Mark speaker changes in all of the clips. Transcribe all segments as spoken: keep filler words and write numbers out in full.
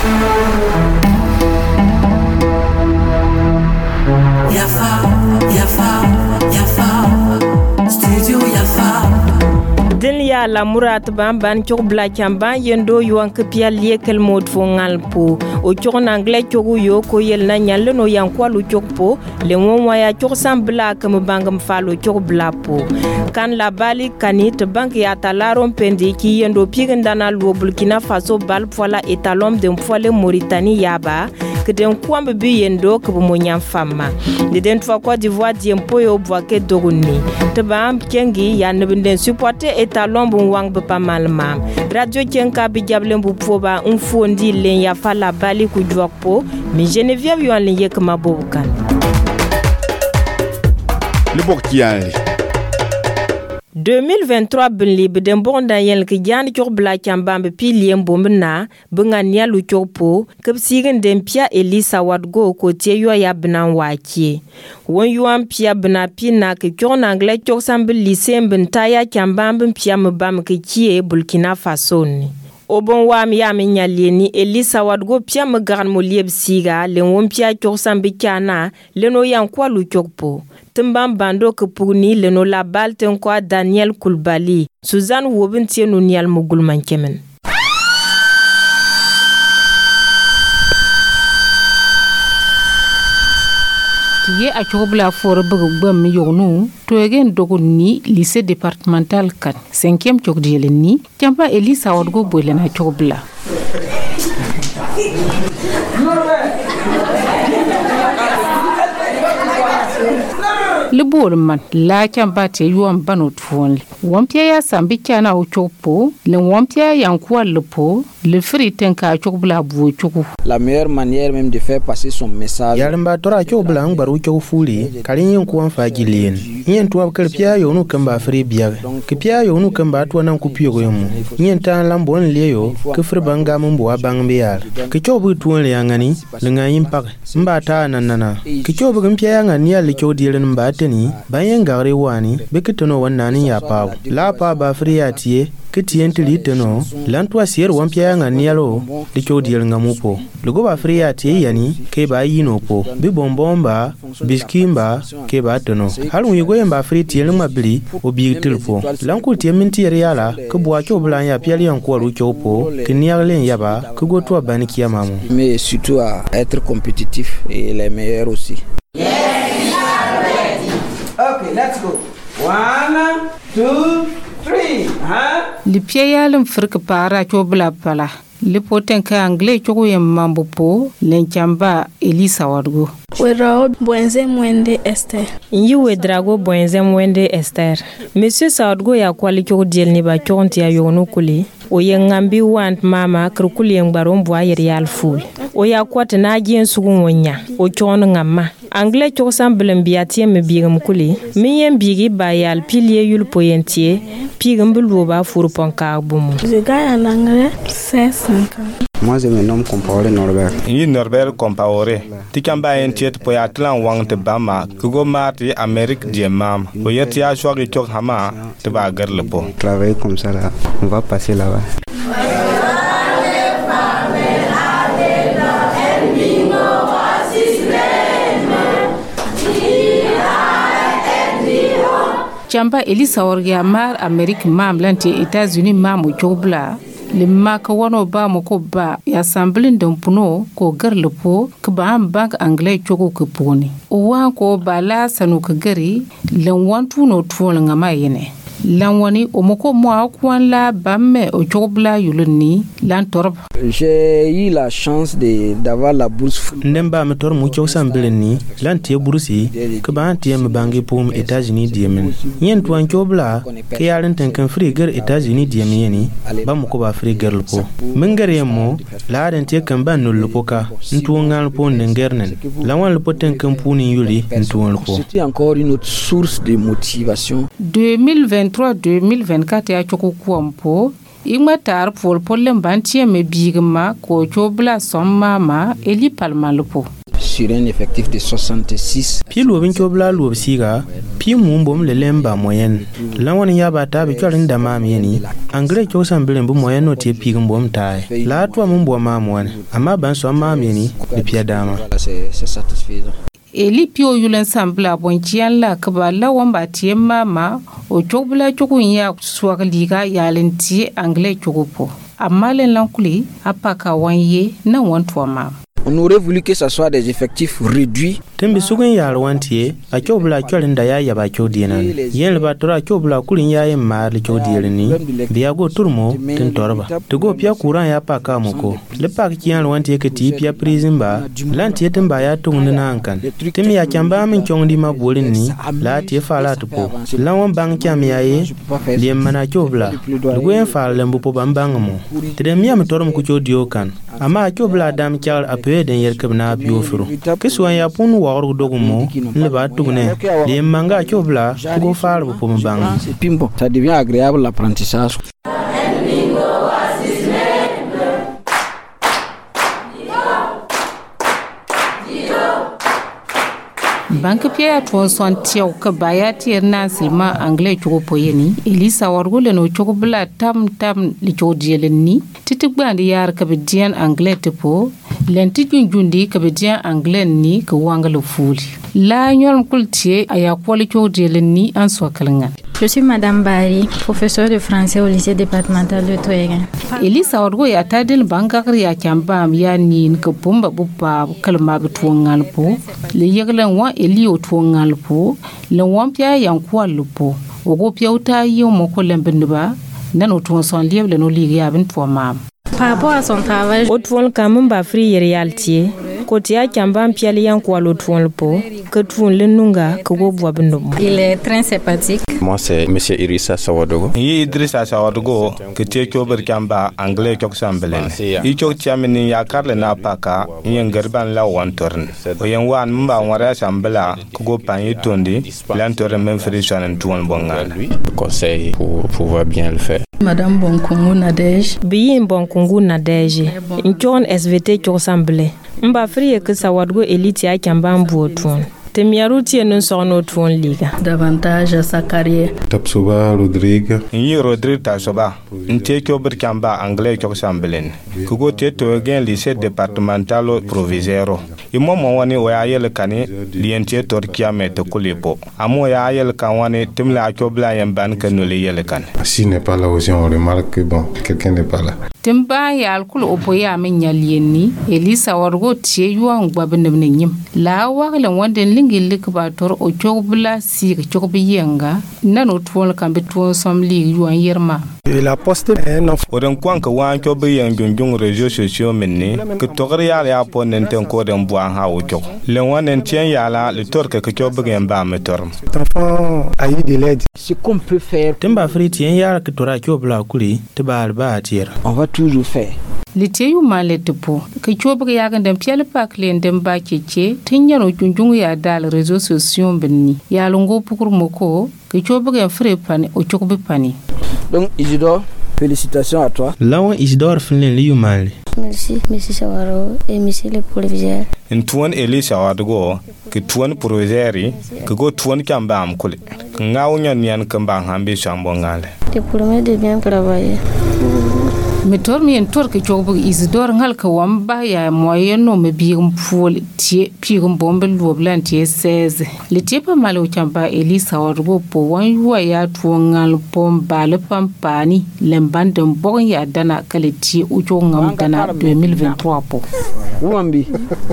Speaker 1: Yafa, Yafa, Yafa, Studio Yafa.
Speaker 2: Ya la murat ban ban chok bla chamba yendo yuan kepia liekel mod fongal po o chok na anglais chogu yo ko yel na nyal no yan kwa lu chok po le won waya chok sam bla kam bangam falo chok bla po kan la bali kanit bank ya talaron pendi ki yendo pigandana lu Burkina Faso bal fola etalom de foile Mauritanie yaba que den kwambe bi yendo ko mo nyam fama de den twa Côte d'Ivoire di empoyo boake doguni te bam kengi ya ne den supporter etalom bon wang be pas mal mam radio kenka bi jable bu foba un fondi len ya fala bali ku jokpo mi Geneviève yo len yek ma bobukan
Speaker 3: le boktial
Speaker 2: deux mille vingt-trois binli beden bonda yel ki jani chok bla chambambe piliem bombna bunga nialu chokpo kapsigen dem pia Elisa Wadgo ko tie yo ya bnan wakie won yuam pia bna pina ke chon anglais chok sambe lycée bentaya chambambe pia mbam ke kie Burkina Faso ni obon wam ya mi nyaleni Elisa Wadgo pia mgaran mo lieb siga le won pia chok sambe kana le no yan kwa lu chokpo Timbam bando ke pugni le no la balten kwa Daniel Kulbali Suzanne Wobin tienu nial mugul mankemen
Speaker 4: Tiye a chobla for bugum yonu to again doguni lycée départemental quatre cinquième chokdieleni Tiamba Elisa Wadgo bolena chobla le bolman la chambate yuam banot fon wampia ya sambi kana o chopo le wampia yankwa le po le friten ka chokbla bu choku
Speaker 5: la meilleure manière même de faire passer son message
Speaker 6: yaramba tora chokbla ngbaru choku fuli kalin yin kuwan fagilien yin tuwa kalpia yonu kamba fri biya kipia yonu kamba tuwa nan kupiyo yemu yin tan lambon leyo kufr banga mumbo abang biya kichobu tuwan le yangani le ngayin pak mbata nanana kichobu mpia yangani ya le chodielen mba ni bayan gare wani bekitono wannani ya paw la pa ba friatie kitientli teno lantwa sier wampia nganialo lichodiel ngamupo lugo ba friatie yani ke ba yino po bi bombomba biskimba ke ba teno halu yugo yamba friatie ngmabli obi tilpo lanku tie minti yala ke bwa cho blan ya piali yanko lu chopo ke niarlen yaba ke gotwa baniki mamu
Speaker 5: mais surtout à être compétitif et les meilleurs aussi.
Speaker 1: Okay, let's go. One, two, three. Huh?
Speaker 4: Le piayalum frike para chobla pala. Le poten ka anglais choko yem mambo po lenchamba Elisa Wadgo.
Speaker 7: Wedrago Bwenze Mwende Esther.
Speaker 2: Yi wedrago Bwenze Mwende Esther. Monsieur Sawadgo ya kwali choko diel ni ba chonti ya yonu kuli. Oye ngambi want mama krukuli ngbarom bwa yerial ful. Oya kwat na jien sugu wonya. O chon ngama. Anglais choko samblem biatie me bigam kuli. Miyem bigi bayal pilie yul poyentie. Pigam bulwoba furuponka bumu.
Speaker 7: Je gagne en anglais c'est cinq ans.
Speaker 5: Moi je me nomme Compaoré Norbert.
Speaker 8: Yi Norbert Compaoré. Tikamba entiet po ya tlan wang te bama. Kugo marti Amérique die mam. Po yet ya shwagi chok hama te ba garle po.
Speaker 5: Travailler comme ça là. On va passer là-bas.
Speaker 4: Chamba Elisa Orgia mar Amérique mam lanti États-Unis mam chobla le maka wano ba moko ba ya samblin dompuno ko garle po kba bank anglais choko kuponi o wan ko bala sanu ka gari lan wantu no tuol ngama yene lan wani o moko mo akwan la bamme o chobla yuluni lan torb.
Speaker 5: J'ai eu la chance de d'avoir la bourse.
Speaker 6: Ndemba me tor mu chow sambileni lan tie bursi ke ban tie me bangi pum États-Unis diemen yen tuan chobla ke yalen tenkan friger États-Unis diemeni ba mu ko ba friger lupo mengere mo la den tie kan ban no lupoka ntu ngal po ndengernen la wan lupo tenkan puni yuli ntu lupo.
Speaker 5: C'était encore une autre source de motivation.
Speaker 4: deux mille vingt-trois deux mille vingt-quatre ya choko kwampo Igma tar pol polem bantie me bigma ko chobla somma ma eli palmalupo.
Speaker 5: sur un effectif de soixante-six.
Speaker 6: Pi lo bin chobla lo siga, pi mumbom le lemba moyen. La woni ya bata bi chorin da mam yeni. Anglais cho sambilen bu moyen no tie pi mbom tai. La to mumbo mam wan. Ama ban so mam yeni de pi dama.
Speaker 5: C'est c'est satisfaisant.
Speaker 4: Eli pio yulen sambla bonchian la kabala wamba tie mama o chobla chokunya swagaliga yalenti anglais chokupo. Amalen lankuli apaka wanye na wantwa mama.
Speaker 5: On aurait voulu que ça soit des effectifs réduits.
Speaker 6: Tembi sugun yar wantie a chobla chorin da ya ya ba chodinan. Yen ba tora chobla kulin ya yen mar chodilni. Biya go turmo tin torba. To go pia kuran ya paka muko. Le pak kian wantie ke ti pia prison ba. Lantie temba ya tungun na ankan. Temi ya chamba min chondi ma bolin ni. La tie fala tupo. La wan bang kyam ya ye. Liem mana chobla. Lugo yen fala lembu po bambang mo. Tedem ya mtorom ku chodio kan. Ama chobla dam kyal ape den yer kabna biofro keswan ya pun wor dogumo le ba tugne le manga chobla go fal bu pom bang
Speaker 5: pimbo ça devient agréable l'apprentissage.
Speaker 4: Banque Pierre Tronson Tiao Kabaya Tierna Silma Anglais Chopoyeni, Elisa Wargule no Chocobla Tam Tam Lichodieleni, Titubandi Yar Kabedian Anglais Tepo, Lentijun Jundi Kabedian Anglais ni Kawangalo Fuli. La Nyon Kultier Aya Quality Dieleni en Swakalangan.
Speaker 3: Je suis Madame Bari, professeure de français au lycée départemental de Toygan.
Speaker 4: Elisa Orgo ya tadil bankakri ya kyambam ya nin ka pumba bupa kalma bitwangal po le yeglan wa eli otwangal po le wampia yankwa lupo ogo pia uta yo moko lembendba nan otwan son liable no ligi ya bin twama.
Speaker 3: Par rapport à son travail,
Speaker 2: otwon kamamba free reality côté ya kyambam pia le yankwa lotwon po que twon le nunga ko go bwa bindum.
Speaker 3: Il est très sympathique.
Speaker 9: Moi, c'est Monsieur Irissa Sawadogo.
Speaker 8: Yi Idrissa Sawadogo, que tu es chober kamba anglais chok sambelen. I chok chamini ya karle na paka, yen gerban la wantorn. O yen wan mba wara sambela, kugo panyi tondi, lantorn men frison en tuon bongal.
Speaker 9: Conseil pour pouvoir bien le faire.
Speaker 7: Madame Bonkungu Nadege.
Speaker 2: Biyin Bonkungu Nadege. Nchon S V T chok sambele. Mba friye que Sawadogo elite ya kamba mbu otun. Temiaruti non sono tuon liga.
Speaker 7: Davantage à sa carrière.
Speaker 10: Tapsoba Rodrigue.
Speaker 8: Yi Rodrigue Tapsoba. Nte chober kamba anglais chok sambelen. Kugo te to gen lycée départemental provisero. Imo mo wani o ya yel kani liente torkia meto kulipo. Amo ya yel kan wani timla chobla yemban kanule yel kan.
Speaker 10: Si n'est pas là aussi on remarque que bon quelqu'un n'est pas là.
Speaker 4: Timba ya alkul opoya men yalieni Elisa Wargo tie yuan gbabnem nyim. La wagla wanden lingi likbator o chobla si chobiyenga nano twol kan betwon som li yuan yerma.
Speaker 11: Il a posté un enfant.
Speaker 8: Oden kwanka wan chobiyen junjung réseaux sociaux menni que togri ya ya ponen ten ko den boan ha o chok. Le wanen tien ya la le torke que chobiyen ba metorm.
Speaker 11: Cet enfant a eu de l'aide.
Speaker 5: Ce qu'on peut faire.
Speaker 6: Temba fri tien ya que tora chobla kuli te ba alba atira.
Speaker 5: On va toujours faire.
Speaker 4: Le teyu malete po ke chobri ya gandam piel pak len dem ba keke tinyano junjung ya dal réseaux sociaux benni ya longo pukur moko ke chobri ya fre pani o chokbe pani.
Speaker 5: Donc Isidore, félicitations à toi.
Speaker 6: Lawan Isidore Finlen liyu mali.
Speaker 3: Merci, Monsieur Sawaro et Monsieur le proviseur.
Speaker 8: Ntuan Elisa Sawadogo, que tuan proviseri, que go tuan kamba am kule. Ngao nyan nyan kamba hambi shambongale.
Speaker 3: Te promets de bien travailler.
Speaker 4: Metor mi en torke chobu Isidore ngal ka wamba ya moyeno me bium fol tie pigum bombe loblan tie seize. Le tie pa malo chamba Elisa Sawadogo po wan yuwa ya tuangal pomba le pampani lembandem bon ya dana kale tie ucho ngam dana deux mille vingt-trois po.
Speaker 5: Wambi.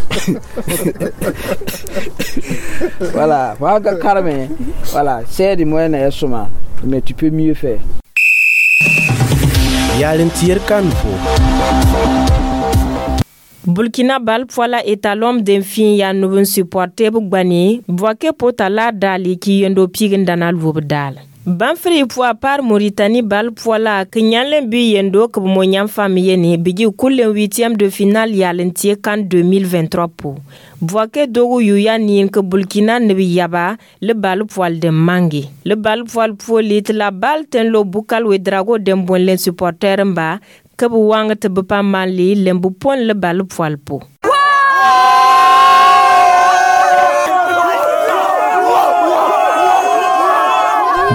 Speaker 5: Voilà, vaga karme. Voilà, c'est du moyen na yesoma, mais tu peux mieux faire.
Speaker 6: Yalen tier kanpo.
Speaker 2: Burkina Bal poala etalom den fin ya nubun supporter bugbani boake potala dali ki yendo pigin danal wobdal. Banfri poa par Mauritanie bal poala kenyalen bi yendo ke monyam famille ni bigi kulen huitième de finale yalen tie kan deux mille vingt-trois po. Boake dogu yuya ni ke Burkina ne yaba le bal poal de mangi. Le bal poal polit la bal ten lo bukal we drago den bon len supporter mba ke bu wang te bu pa mali lembu pon le bal poal po.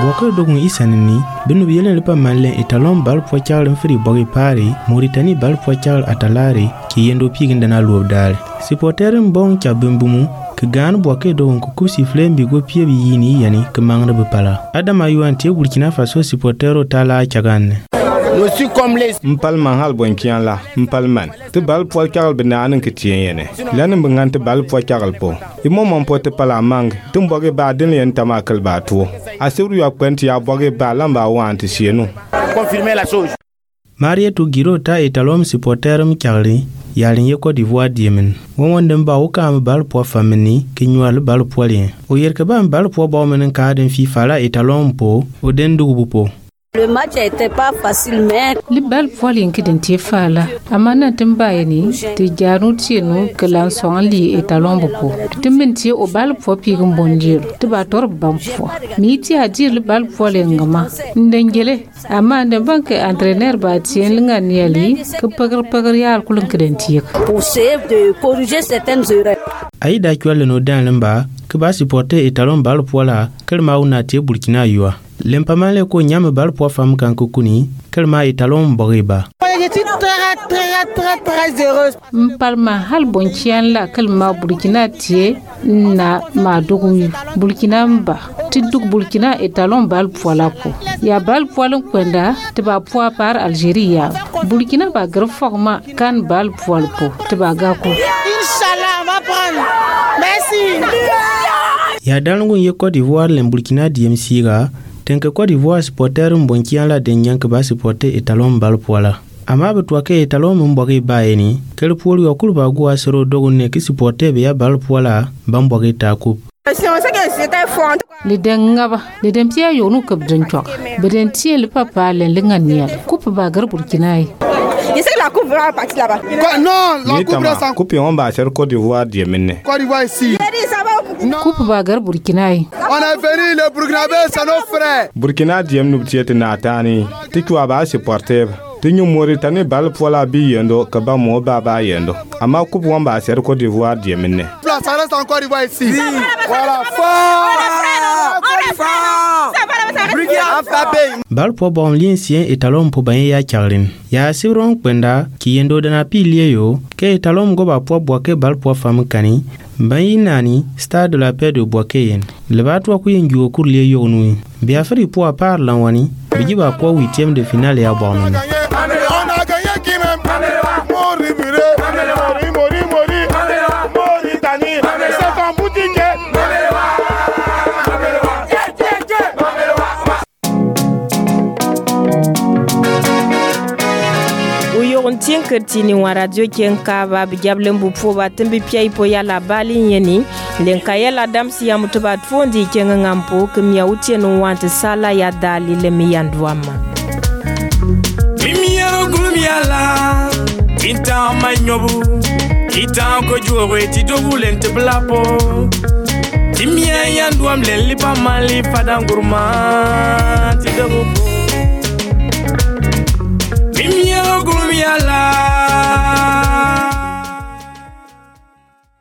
Speaker 6: Boka dogun isanini binu yelen lipa manlen etalon bal pochal fri bogi pari Mauritanie bal pochal atalari ki yendo pigin dana lobdal supporterin bon chabumbumu ke gan boke dogun ku sifle mbigo pie bi yini yani ke mangre be pala adama yuante Burkina Faso supportero tala chagan
Speaker 12: Monsieur comme les
Speaker 8: Mpalman hal bonkian la Mpalman te bal poil kagal benanen ke tiene lanen bengan te bal poil kagal po imo mon pote pala mang tum boge ba den yen tamakal ba to asuru ya kwenti ya boge ba lamba wanti sienu
Speaker 12: confirmer la chose
Speaker 6: Mariétou Guiraud ta etalom supporterum kyalri yalin ye Côte d'Ivoire diemen won dem ba ukam bal po famini ki nyual bal poilien o yerke ba bal po ba men ka den FIFA la etalom po o den dugu po.
Speaker 13: Le match n'était pas facile, mais...
Speaker 4: Le bal poil qui était fait là. Amana Timbaini, te jaru tienu que l'ensemble li est à l'ombre pour. Te mentir au bal poil puis un bon dieu. Te bator bamfo. Miti a dit le bal poil engama. Ndengele. Amanda banque entraîneur batien l'nganiali que pagar pagarial kulun credentier.
Speaker 13: Pour essayer de corriger certaines erreurs.
Speaker 6: Aïda kwale no dan lemba que ba supporter etalon bal poila kelma una te Burkina yua. L'empamale ko nyame bal po fam kan kokuni kelma etalon boriba.
Speaker 13: Je suis très très très très heureuse.
Speaker 4: Mpalma hal bonchian la kelma Burkina tie na madogu Burkina mba tiduk Burkina etalon bal poila po. Ya bal poila kwenda te ba po par Algérie. Burkina ba grafoma kan bal poila po te ba gako.
Speaker 13: Inch'Allah on va prendre. Merci.
Speaker 6: Ya dalngun ye Côte d'Ivoire len Burkina D M C ga tenke Côte d'Ivoire supporter mbonkian la denyan ke ba supporter etalon bal poila ama betwa ke etalon mbogi baeni kel poli okul ba go asero dogunne ki supporter be ya bal poila bambogi ta coupe.
Speaker 4: Le dengaba le dempia yonu kap drenchok bedentie le papa len lengania coupe ba gar Burkina.
Speaker 13: Je sais que la coupe va partir là-bas.
Speaker 12: Non, la coupe reste en
Speaker 8: coupe on va faire Côte d'Ivoire diemene.
Speaker 12: Côte d'Ivoire ici.
Speaker 4: Coupe bagar Burkina.
Speaker 12: On est venu le Burkinabé, c'est nos frères.
Speaker 8: Burkina diem nous tiete natani. Tiku aba supporter. Tinyu Mauritanie bal pola bi yendo kaba mo baba yendo. Ama coupe on va faire Côte d'Ivoire diemene.
Speaker 12: Ça reste en Côte d'Ivoire ici. Voilà, fort.
Speaker 6: Bal po bom lien sien etalom po banye ya charlin. Ya siron kwenda ki yendo dana pilie yo ke etalom go ba po boake bal po fam kani bayi nani Stade de la Paix de Boakeyen. Le batwa ku yengi o kurlie yo nui. Biafri po a par lanwani biji ba po huitième de finale ya bon.
Speaker 12: On a gagné qui même. Mori bire. Mori mori mori. Mauritanie. C'est en boutique.
Speaker 2: on tient que tini wa radio kenka ba bijablem bu fo ba tembe piai po ya la bali nyeni len kayela dam si ya mutuba fondi kenga ngampo kemya utie no wante sala ya dali le miyandwama
Speaker 14: mimiya gulumiala tinta manyobu kita ko juwe ti dobulen te blapo timia yandwam len lipa mali fadangurma